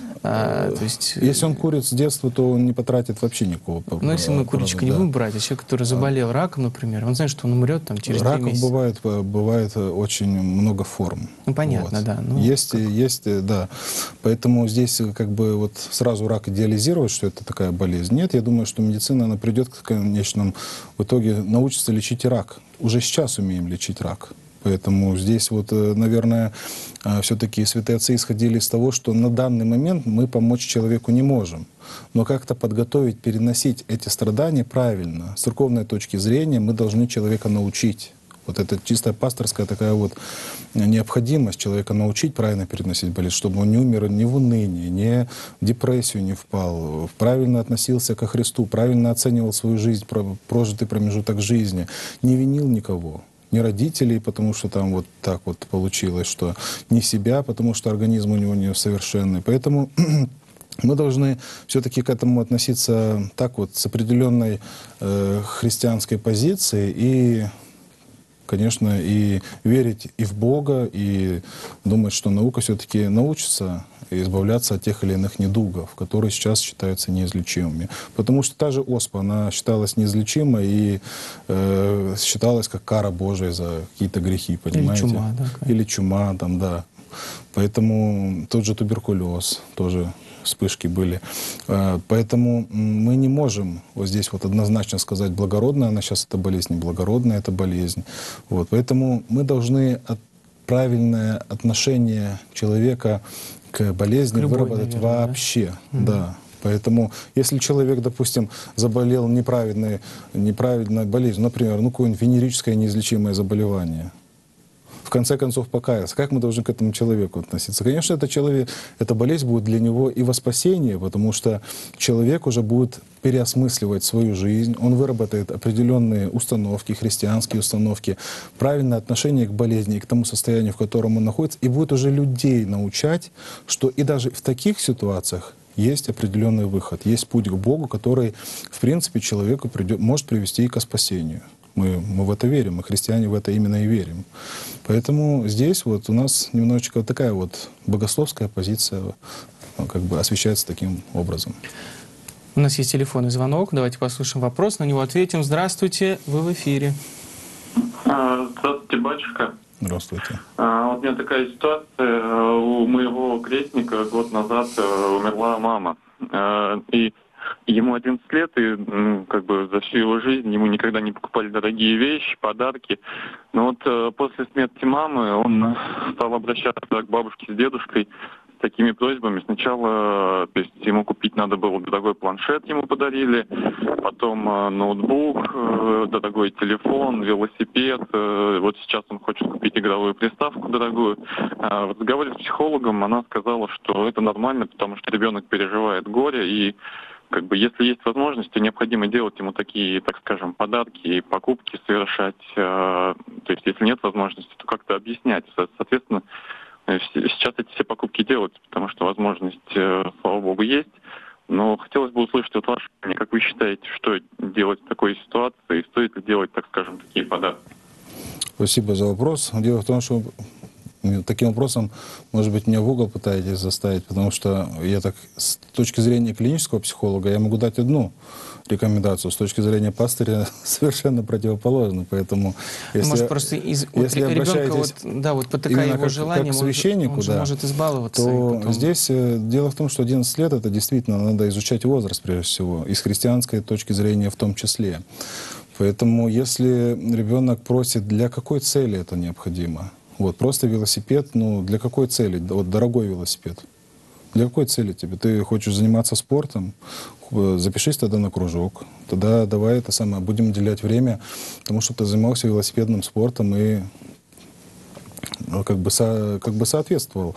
То есть, если он курит с детства, то он не потратит вообще никакого. Ну, если мы курильщика не будем брать, а человек, который заболел раком, например, он знает, что он умрет там через 3 месяца. Раков бывает очень много форм. Ну, понятно, вот. да. Ну, есть, да. Поэтому здесь как бы вот сразу рак идеализировать, что это такая болезнь. Нет, я думаю, что медицина, она придет к конечному в итоге научится лечить и рак. Уже сейчас умеем лечить рак. Поэтому здесь вот, наверное, все-таки святые отцы исходили из того, что на данный момент мы помочь человеку не можем. Но как-то подготовить, переносить эти страдания правильно. С церковной точки зрения мы должны человека научить. Вот это чистая пасторская такая вот необходимость человека научить правильно переносить болезнь, чтобы он не умер ни в унынии, ни в депрессию не впал, правильно относился ко Христу, правильно оценивал свою жизнь, прожитый промежуток жизни, не винил никого. Не родителей, потому что там вот так вот получилось, что не себя, потому что организм у него несовершенный. Поэтому мы должны все-таки к этому относиться так вот, с определенной христианской позиции и, конечно, и верить и в Бога, и думать, что наука все-таки научится избавляться от тех или иных недугов, которые сейчас считаются неизлечимыми. Потому что та же оспа, она считалась неизлечимой и считалась как кара Божия за какие-то грехи, понимаете? Или чума, да. Или чума, там, да. Поэтому тот же туберкулез, тоже вспышки были. Поэтому мы не можем вот здесь вот однозначно сказать, благородная она сейчас эта болезнь, неблагородная эта болезнь. Вот. Поэтому мы должны правильное отношение человека к болезни выработать, наверное, вообще. Да? Поэтому, если человек, допустим, заболел неправильной болезнью, например, какое-нибудь венерическое неизлечимое заболевание, в конце концов покаяться, как мы должны к этому человеку относиться? Конечно, эта болезнь будет для него и во спасение, потому что человек уже будет переосмысливать свою жизнь, он выработает определенные установки, христианские установки, правильное отношение к болезни и к тому состоянию, в котором он находится, и будет уже людей научать, что и даже в таких ситуациях есть определенный выход, есть путь к Богу, который, в принципе, человеку может привести и к спасению. Мы в это верим, мы, христиане, в это именно и верим. Поэтому здесь вот у нас немножечко такая вот богословская позиция как бы освещается таким образом. У нас есть телефонный звонок. Давайте послушаем вопрос, на него ответим. Здравствуйте, вы в эфире. Здравствуйте, батюшка. Здравствуйте. Вот у меня такая ситуация. У моего крестника год назад умерла мама. И ему 11 лет, и как бы за всю его жизнь ему никогда не покупали дорогие вещи, подарки. Но вот после смерти мамы он стал обращаться к бабушке с дедушкой с такими просьбами. Сначала, то есть ему купить надо было дорогой планшет, ему подарили, потом ноутбук, дорогой телефон, велосипед. Вот сейчас он хочет купить игровую приставку дорогую. В разговоре с психологом она сказала, что это нормально, потому что ребенок переживает горе, и как бы, если есть возможность, то необходимо делать ему такие, так скажем, подарки и покупки совершать. То есть, если нет возможности, то как-то объяснять. Соответственно, сейчас эти все покупки делаются, потому что возможность, слава богу, есть. Но хотелось бы услышать от ваше мнение, как вы считаете, что делать в такой ситуации, и стоит ли делать, так скажем, такие подарки? Спасибо за вопрос. Дело в том, что таким вопросом, может быть, меня в угол пытаетесь заставить, потому что я так, с точки зрения клинического психолога, я могу дать одну рекомендацию, с точки зрения пастыря совершенно противоположно. Поэтому, если, может, просто если ребенка вот потакая его желание, как священнику, он же может избаловаться. То потом... здесь дело в том, что 11 лет, это действительно надо изучать возраст, прежде всего, и с христианской точки зрения в том числе. Поэтому, если ребенок просит, для какой цели это необходимо? Вот, просто велосипед, для какой цели? Вот дорогой велосипед. Для какой цели тебе? Ты хочешь заниматься спортом? Запишись тогда на кружок. Тогда давай будем уделять время тому, чтобы ты занимался велосипедным спортом и как бы соответствовал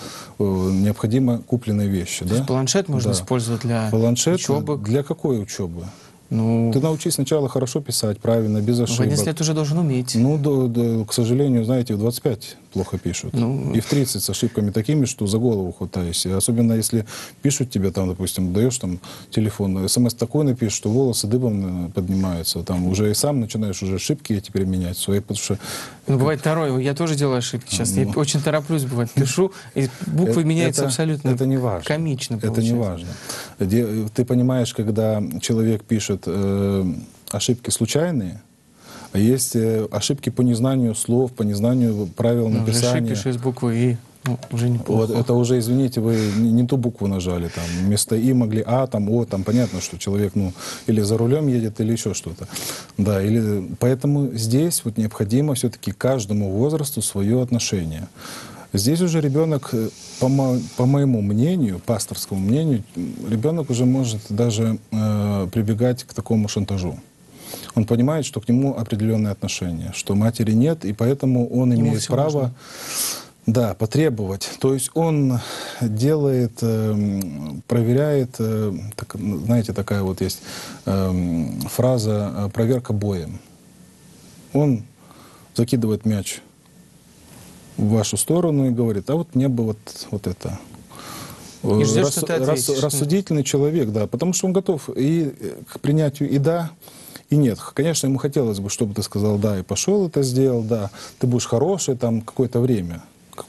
необходимо купленной вещи. То есть планшет можно использовать для учебы? Для какой учебы? Ну, Ты научись сначала хорошо писать, правильно, без в ошибок. 11 лет уже должен уметь. Ну, к сожалению, знаете, в 25 плохо пишут. Ну. И в 30 с ошибками такими, что за голову хватаешься. Особенно если пишут тебе, там, допустим, даешь там телефон, смс такой напишешь, что волосы дыбом поднимаются. Там уже и сам начинаешь уже ошибки эти применять свои, потому что... Ну, бывает второе. Я тоже делаю ошибки сейчас. Я очень тороплюсь, бывает. Пишу, и буквы меняются абсолютно это не важно. комично Это получается. не важно. Ты понимаешь, когда человек пишет ошибки случайные, а есть ошибки по незнанию слов, по незнанию правил Ну, написания. пишешь из буквы «и». Ну, уже неплохо. Вот это уже, извините, вы не ту букву нажали. Там, вместо «и» могли «а», там «о». Там понятно, что человек ну, или за рулем едет, или еще что-то. Да, поэтому здесь вот необходимо все-таки каждому возрасту свое отношение. Здесь уже ребенок, по моему мнению, пасторскому мнению, ребенок уже может даже прибегать к такому шантажу. Он понимает, что к нему определенные отношения, что матери нет, и поэтому он имеет право... Можно. Да, потребовать. То есть он делает, проверяет, знаете, такая вот есть фраза «проверка боем». Он закидывает мяч в вашу сторону и говорит, а вот мне бы вот это. И ждет, что ты ответишь. Рассудительный человек, да, потому что он готов и к принятию и «да», и нет. Конечно, ему хотелось бы, чтобы ты сказал «да» и пошел это сделал, да, ты будешь хороший там какое-то время.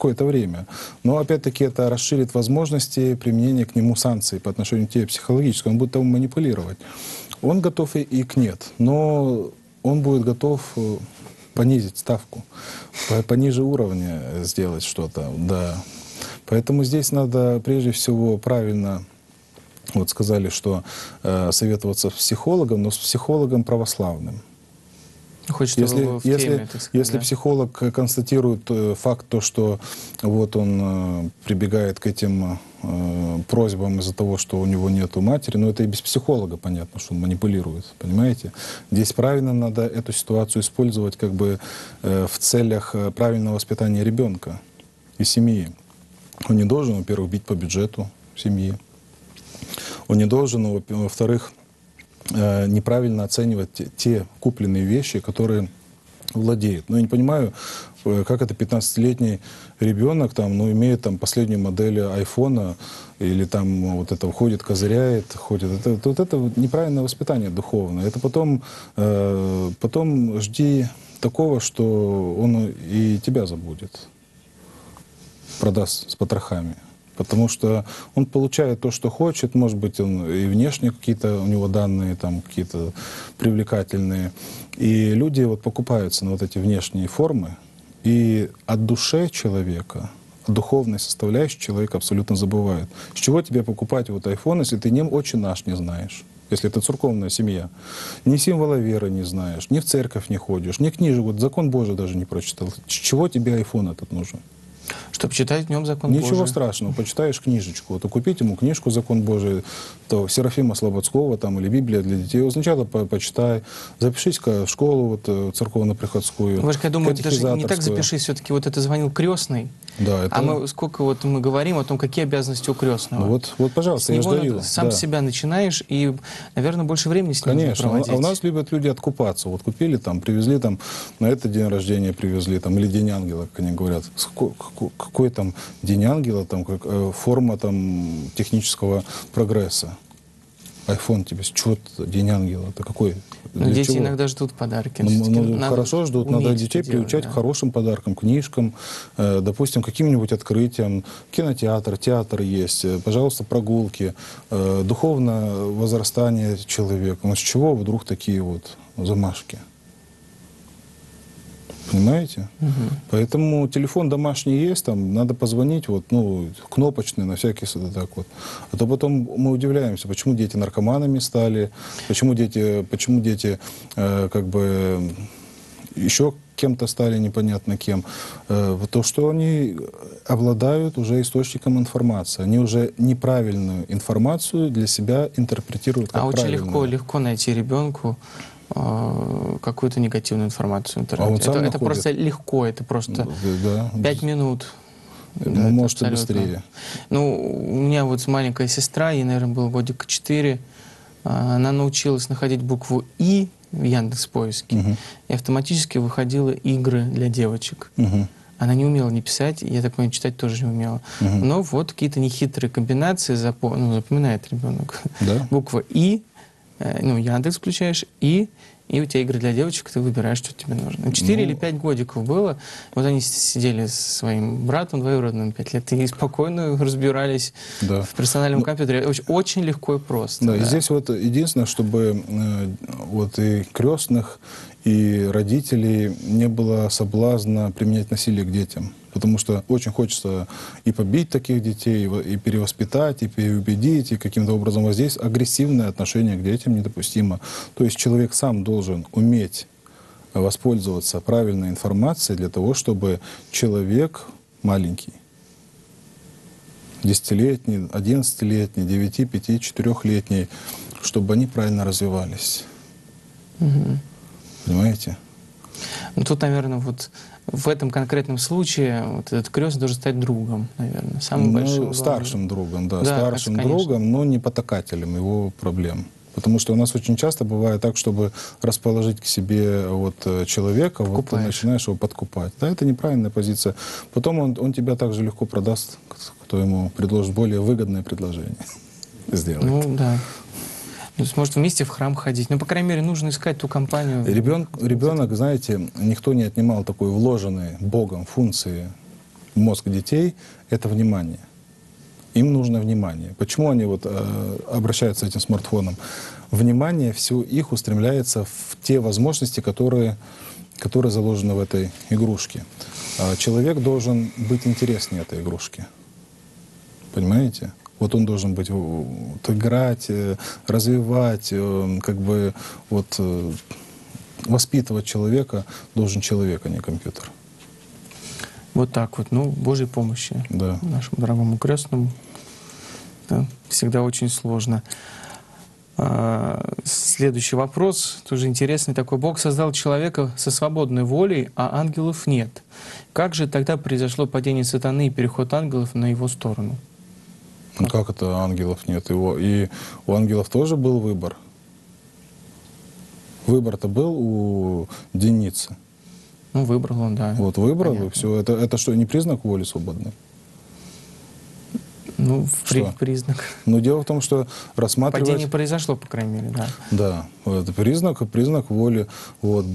Но, опять-таки, это расширит возможности применения к нему санкций по отношению к тебе психологически. Он будет там манипулировать. Он готов и к «нет», но он будет готов понизить ставку, пониже уровня сделать что-то, да. Поэтому здесь надо прежде всего правильно, вот сказали, что советоваться с психологом, но с психологом православным. Хоть чтобы в теме, так сказать, если да? психолог констатирует факт, то, что вот он прибегает к этим просьбам из-за того, что у него нету матери, но это и без психолога понятно, что он манипулирует, понимаете? Здесь правильно надо эту ситуацию использовать как бы в целях правильного воспитания ребенка и семьи. Он не должен, во-первых, бить по бюджету семьи. Он не должен, во-вторых, неправильно оценивать те купленные вещи, которые владеет. Но я не понимаю, как это 15-летний ребенок там, ну, имеет там последнюю модель айфона или там вот это ходит, козыряет, ходит. Это вот неправильное воспитание духовное. Это потом жди такого, что он и тебя забудет, продаст с потрохами. Потому что он получает то, что хочет, может быть, он и внешне какие-то у него данные там какие-то привлекательные. И люди вот покупаются на вот эти внешние формы, и от души человека, от духовной составляющей человек абсолютно забывает. С чего тебе покупать вот iPhone, если ты ни «Отче наш» не знаешь? Если это церковная семья. Ни символа веры не знаешь, ни в церковь не ходишь, ни книжек, вот закон Божий даже не прочитал. С чего тебе iPhone этот нужен? Чтобы читать в нем закон Божий. Ничего страшного, почитаешь книжечку. Вот, купить ему книжку «Закон Божий», то Серафима Слободского там, или Библия для детей. Вот сначала почитай, запишись-ка в школу вот, церковно-приходскую. Вы же, я думаю, даже не так запишись, все-таки вот это звонил крестный. Да, это... А мы говорим о том, какие обязанности у крестного. Ну, вот пожалуйста, я же дарил. Сам себя начинаешь, и, наверное, больше времени с ним Конечно, проводить. а у нас любят люди откупаться. Вот купили, там, привезли, там, на этот день рождения привезли, там, или День Ангела, как они говорят. Какой там День Ангела, там, форма там, технического прогресса. Айфон тебе, что День Ангела, это какой? Дети чего? иногда ждут подарки. Хорошо ждут, надо детей приучать к хорошим подаркам, книжкам, допустим, каким-нибудь открытиям. Кинотеатр, театр есть, пожалуйста, прогулки, духовное возрастание человека. Но с чего вдруг такие вот замашки? Понимаете? Угу. Поэтому телефон домашний есть, там надо позвонить, вот, ну, кнопочный, на всякий случай, так вот. А то потом мы удивляемся, почему дети наркоманами стали, почему дети как бы еще кем-то стали, непонятно кем. То, что они обладают уже источником информации. Они уже неправильную информацию для себя интерпретируют как правильную. Очень легко найти ребенку какую-то негативную информацию в интернете. Это просто легко, это просто 5 минут. Ну, может, и быстрее. Ну, у меня вот маленькая сестра, ей, наверное, было годика 4, она научилась находить букву «И» в Яндекс.Поиске, и автоматически выходило игры для девочек. Она не умела не писать, я так понимаю, читать тоже не умела. Но вот какие-то нехитрые комбинации запоминает ребенок. Да? Буква «И», Яндекс включаешь, «И», и у тебя игры для девочек, ты выбираешь, что тебе нужно. 4 или 5 годиков было. Вот они сидели с своим братом двоюродным 5 лет и спокойно разбирались в персональном компьютере. Очень легко и просто. Да, и здесь вот единственное, чтобы вот и крестных, и родителей не было соблазна применять насилие к детям. Потому что очень хочется и побить таких детей, и перевоспитать, и переубедить, и каким-то образом воздействовать. Агрессивное отношение к детям недопустимо. То есть человек сам должен уметь воспользоваться правильной информацией для того, чтобы человек маленький, 10-летний, 11-летний, 9, 5, 4-летний, чтобы они правильно развивались. Понимаете? Ну, тут, наверное, вот в этом конкретном случае вот этот крестный должен стать другом, наверное, самым большим. Старшим другом, да, да, старшим другом, но не потакателем его проблем. Потому что у нас очень часто бывает так, чтобы расположить к себе вот человека, вот ты начинаешь его подкупать. Да, это неправильная позиция. Потом он тебя также легко продаст, кто ему предложит более выгодное предложение сделать. Ну, да. То есть, может, вместе в храм ходить. Ну, по крайней мере, нужно искать ту компанию. Ребенок, знаете, никто не отнимал такой вложенной Богом функции в мозг детей — это внимание. Им нужно внимание. Почему они вот обращаются с этим смартфоном? Внимание все их устремляется в те возможности, которые заложены в этой игрушке. Человек должен быть интереснее этой игрушки. Понимаете? Вот он должен быть, играть, развивать, как бы вот воспитывать человека должен человек, а не компьютер. Вот так вот, Божьей помощи нашему дорогому крестному. Да, всегда очень сложно. Следующий вопрос, тоже интересный такой. Бог создал человека со свободной волей, а ангелов нет. Как же тогда произошло падение сатаны и переход ангелов на его сторону? Как это ангелов нет? И у ангелов тоже был выбор. Выбор-то был у Деницы. Выбрал он, да. Вот выбрал, и все. Это что, не признак воли свободной? Признак. Но дело в том, что рассматривать... Падение произошло, по крайней мере, да. Да, это признак воли. Вот.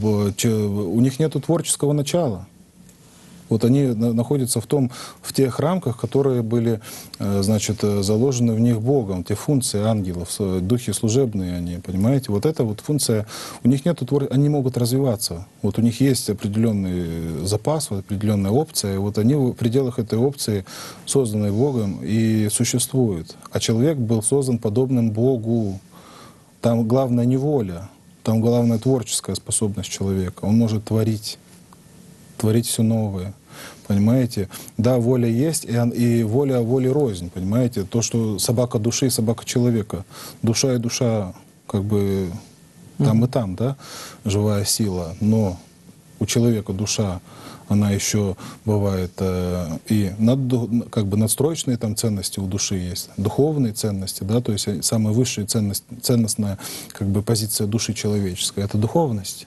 У них нет творческого начала. Вот они находятся в тех рамках, которые были, значит, заложены в них Богом, те функции ангелов, духи служебные они, понимаете? Вот эта вот функция, у них нет они могут развиваться. Вот у них есть определенный запас, вот определенная опция, и вот они в пределах этой опции, созданной Богом, и существуют. А человек был создан подобным Богу. Там главное не воля, там главное творческая способность человека. Он может творить все новое. Понимаете? Да, воля есть, и воля воли рознь, понимаете? То, что собака души и собака человека. Душа и душа, как бы, там и там, да, живая сила. Но у человека душа, она еще бывает и как бы надстроечные там ценности у души есть, духовные ценности, да, то есть самая высшая ценностная как бы позиция души человеческой — это духовность.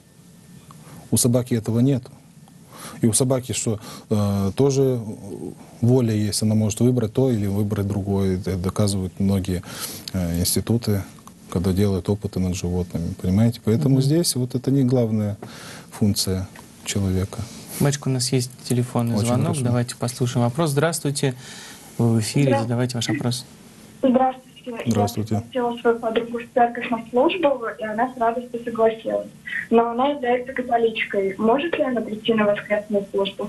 У собаки этого нету. И у собаки что тоже воля есть, она может выбрать то или выбрать другое. Это доказывают многие институты, когда делают опыты над животными, понимаете? Поэтому здесь вот это не главная функция человека. Мальчик, у нас есть телефонный звонок, хорошо. Давайте послушаем вопрос. Здравствуйте, вы в эфире, задавайте ваш вопрос. Здравствуйте. Здравствуйте. Я пригласила свою подругу в церковь на службу, и она с радостью согласилась. Но она является католичкой. Может ли она прийти на воскресную службу?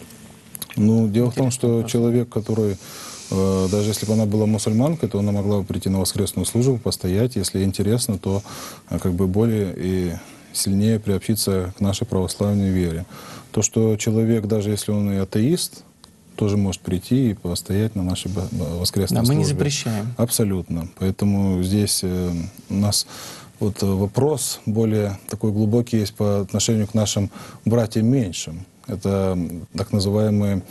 Дело в том, что человек, который, даже если бы она была мусульманкой, то она могла бы прийти на воскресную службу, постоять. Если интересно, то как бы более и сильнее приобщиться к нашей православной вере. То, что человек, даже если он и атеист, тоже может прийти и постоять на нашей воскресной службе. Мы не запрещаем. Абсолютно. Поэтому здесь у нас вот вопрос более такой глубокий есть по отношению к нашим братьям меньшим. Это так называемые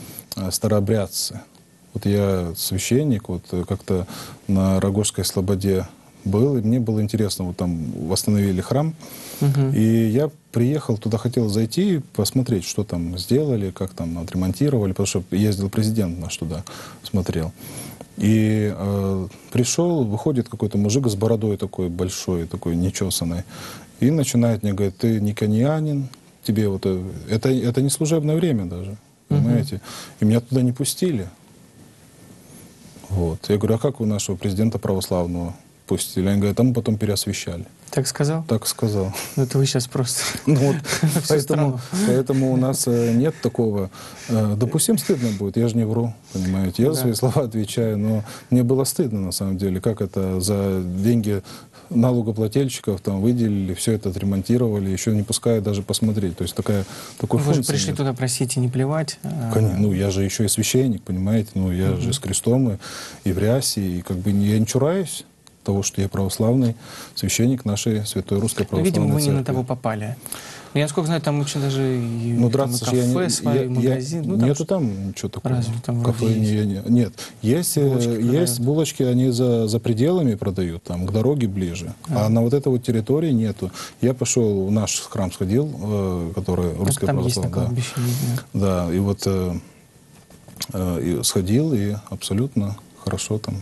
старообрядцы. Вот я священник, вот как-то на Рогожской слободе был, и мне было интересно, вот там восстановили храм, Мгм. и я приехал туда, хотел зайти, посмотреть, что там сделали, как там отремонтировали, потому что ездил президент наш туда, смотрел. И пришел, выходит какой-то мужик с бородой такой большой, такой нечесанной, и начинает мне говорить: ты не никонианин, тебе вот это не служебное время даже, понимаете? И меня туда не пустили. Вот. Я говорю: а как вы нашего президента православного пустили? Они говорят: а мы потом переосвящали. Так сказал? Так сказал. Ну, это вы сейчас просто... Ну вот, Всю страну. поэтому у нас нет такого. Допустим, стыдно будет, я же не вру, понимаете. Я за свои слова отвечаю, но мне было стыдно на самом деле, как это за деньги налогоплательщиков там выделили, все это отремонтировали, еще не пускают даже посмотреть. То есть такой Вы же функции пришли нет. туда просить и не плевать. Конечно, ну я же еще и священник, понимаете, ну я же с крестом и в рясе, и как бы я не чураюсь того, что я православный священник нашей Святой Русской Ну, видимо, Православной вы не на Церкви. того попали. Я, насколько знаю, там очень даже и, Ну, там и драться же я кафе, не... свой магазин. Ну, там нету там ничего такого. Разве там Кафе вроде нет. Есть Булочки есть продают. булочки, они за пределами продают, там, к дороге ближе. А на вот этой вот территории нету. Я пошел в наш храм сходил, который русский там есть такое православный. обещание. Да, и вот и сходил, и абсолютно хорошо там.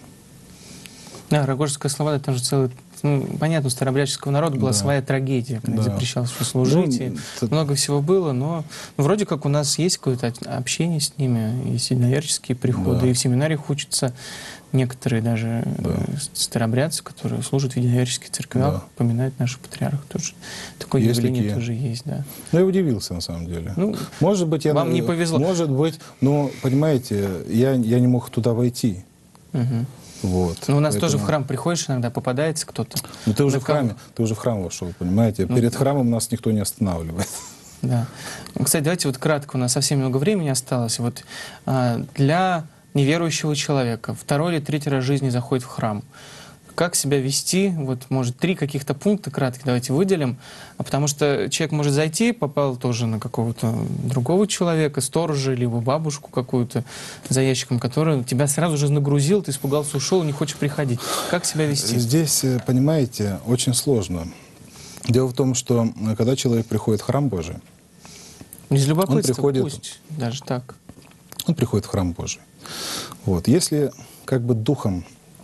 Да, Рогожская Слобода, там же целый... Ну, понятно, у старообрядческого народа была Да. своя трагедия, когда Да. запрещалось все служить, и Ну, много всего было, но вроде как у нас есть какое-то общение с ними, и синодиарческие приходы, Да. и в семинариях учатся некоторые даже старообрядцы, которые служат в единоверческих церквях, Да. упоминают наших патриархов тоже. Такое Есть явление такие. тоже есть, да. Ну, я удивился, на самом деле. Ну, Может быть, вам не повезло. Может быть, но, понимаете, я не мог туда войти. Мгм. Вот. Ну, у нас тоже в Поэтому- храм приходишь, иногда попадается кто-то. Ну, ты уже На в храме, ты уже в храм вошел, понимаете? Перед храмом нас никто не останавливает. Да. Кстати, давайте вот кратко, у нас совсем много времени осталось. Вот для неверующего человека второй или третий раз в жизни заходит в храм. Как себя вести? Вот, может, 3 каких-то пункта кратких давайте выделим. Потому что человек может зайти, попал тоже на какого-то другого человека, сторожа, либо бабушку какую-то за ящиком, который тебя сразу же нагрузил, ты испугался, ушел, не хочешь приходить. Как себя вести? Здесь, понимаете, очень сложно. Дело в том, что когда человек приходит в храм Божий, Из любопытства, приходит- пусть, даже так. он приходит в храм Божий. Вот. Если как бы духом,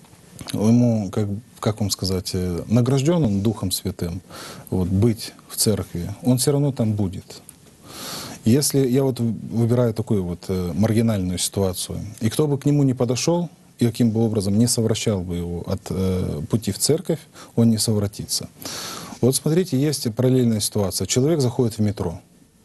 ему, как вам сказать, награжден он Духом Святым, вот, быть в церкви, он все равно там будет. Если я вот выбираю такую вот маргинальную ситуацию, и кто бы к нему не подошел, и каким бы образом не совращал бы его от пути в церковь, он не совратится. Вот смотрите, есть параллельная ситуация. Человек заходит в метро.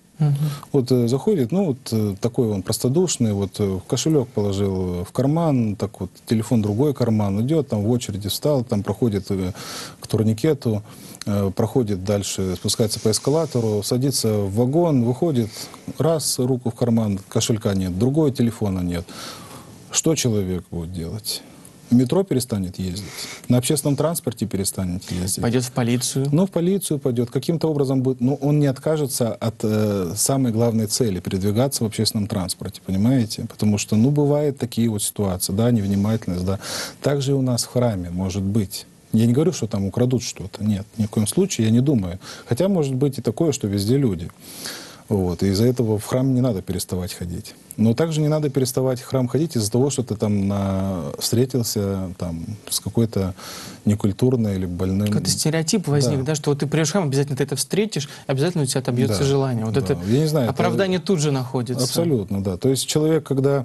Вот заходит, ну вот такой он простодушный, вот кошелек положил в карман, так вот телефон в другой карман, идет, там в очереди встал, там проходит к турникету, проходит дальше, спускается по эскалатору, садится в вагон, выходит, раз, руку в карман, кошелька нет, другой телефона нет. Что человек будет делать? В метро перестанет ездить, на общественном транспорте перестанет ездить. Пойдет в полицию. Ну, в полицию пойдет, каким-то образом будет, но он не откажется от самой главной цели — передвигаться в общественном транспорте, понимаете? Потому что, ну, бывают такие вот ситуации, да, невнимательность, да. Также и у нас в храме может быть. Я не говорю, что там украдут что-то, нет, ни в коем случае, я не думаю. Хотя может быть и такое, что везде люди. Вот, и из-за этого в храм не надо переставать ходить. Но также не надо переставать в храм ходить из-за того, что ты там встретился там, с какой-то некультурной или больным... Какой-то стереотип возник, да, что вот ты придешь в храм, обязательно ты это встретишь, обязательно у тебя отобьется Да, желание. Вот да. это Я не знаю, оправдание тут же находится. Абсолютно, да. То есть человек, когда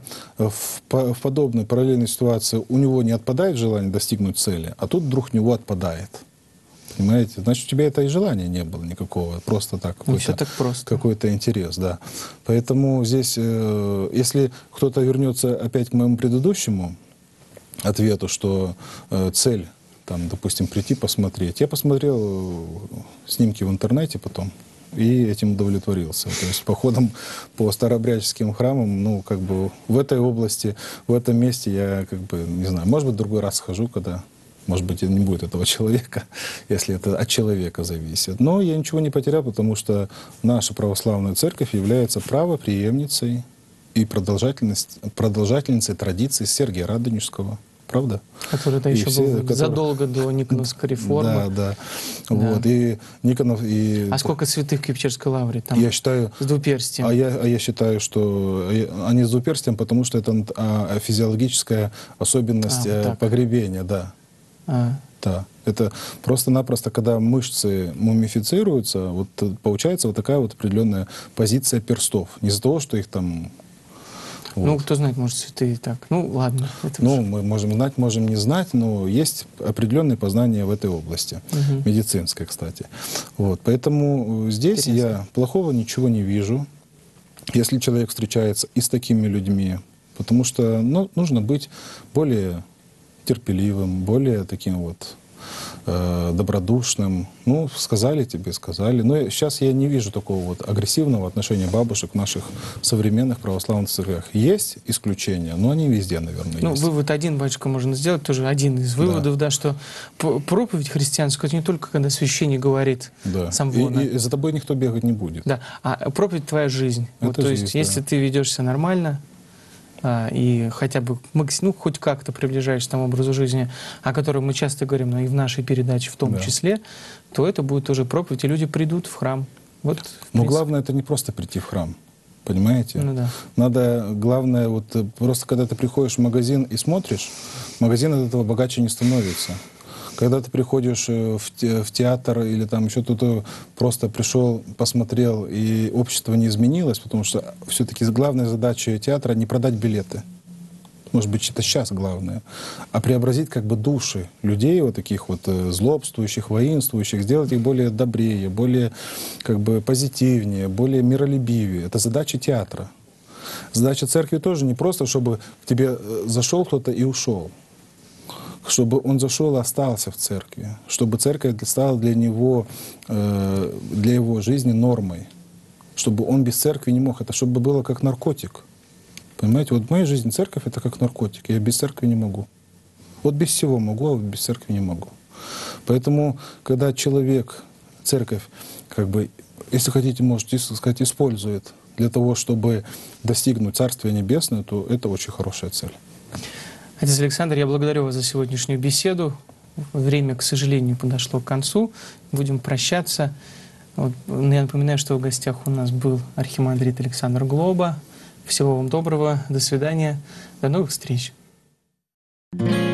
в подобной параллельной ситуации у него не отпадает желание достигнуть цели, а тут вдруг у него отпадает. Понимаете? Значит, у тебя это и желания не было никакого, просто так. Не все так просто. Какой-то интерес, да. Поэтому здесь, если кто-то вернется опять к моему предыдущему ответу, что цель, там, допустим, прийти посмотреть. Я посмотрел снимки в интернете потом и этим удовлетворился. То есть походом по старообрядческим храмам, ну, как бы в этой области, в этом месте я, как бы, не знаю, может быть, в другой раз схожу, когда... Может быть, и не будет этого человека, если это от человека зависит. Но я ничего не потерял, потому что наша православная церковь является правопреемницей и продолжательницей традиций Сергия Радонежского. правда? Который да, И еще все, был которые- задолго до Никоновской реформы. Да, да. Вот. И Никонов... И... А сколько святых в Киево-Печерской лавре? Там Я считаю... с двуперстием. я считаю, что они с двуперстием, потому что это физиологическая особенность вот так. погребения, да. А. Да. Это просто-напросто, когда мышцы мумифицируются, вот получается вот такая вот определенная позиция перстов. Не из-за того, что их там... Вот. Ну, кто знает, может, святые так. Ну, ладно. Это Ну, уже... мы можем знать, можем не знать, но есть определенные познания в этой области, медицинской, кстати. Вот. Поэтому здесь Интересно. я плохого ничего не вижу, если человек встречается и с такими людьми, потому что нужно быть более терпеливым, более таким вот добродушным. Ну, сказали тебе, сказали. Но сейчас я не вижу такого вот агрессивного отношения бабушек в наших современных православных церквях. Есть исключения, но они везде, наверное, Ну, есть. вывод один, батюшка, можно сделать, тоже один из выводов, да, что проповедь христианскую, это не только когда священник говорит Да. сам вон. И за тобой никто бегать не будет. Да, а проповедь твоя жизнь. Это Вот, то есть, жизнь, если да. ты ведешься нормально, и хотя бы хоть как-то приближаешься к тому образу жизни, о котором мы часто говорим, но и в нашей передаче в том Да. числе, то это будет тоже проповедь, и люди придут в храм. Вот, в Но принципе. главное это не просто прийти в храм. Понимаете? Ну да. Надо, главное, вот просто когда ты приходишь в магазин и смотришь, магазин от этого богаче не становится. Когда ты приходишь в театр или там еще тут просто пришел, посмотрел, и общество не изменилось, потому что все-таки главная задача театра не продать билеты. Может быть, это сейчас главное, а преобразить как бы души людей, вот таких вот злобствующих, воинствующих, сделать их более добрее, более как бы позитивнее, более миролюбивее. Это задача театра. Задача церкви тоже не просто, чтобы к тебе зашел кто-то и ушел. Чтобы он зашел и остался в церкви. Чтобы церковь стала для него, для его жизни нормой. Чтобы он без церкви не мог. Это чтобы было как наркотик. Понимаете, вот в моей жизни церковь — это как наркотик. Я без церкви не могу. Вот без всего могу, а вот без церкви не могу. Поэтому, когда человек, церковь, как бы, если хотите, можете сказать, использует для того, чтобы достигнуть Царствия Небесного, то это очень хорошая цель. Отец Александр, я благодарю вас за сегодняшнюю беседу. Время, к сожалению, подошло к концу. Будем прощаться. Вот. Я напоминаю, что в гостях у нас был архимандрит Александр Глоба. Всего вам доброго. До свидания. До новых встреч.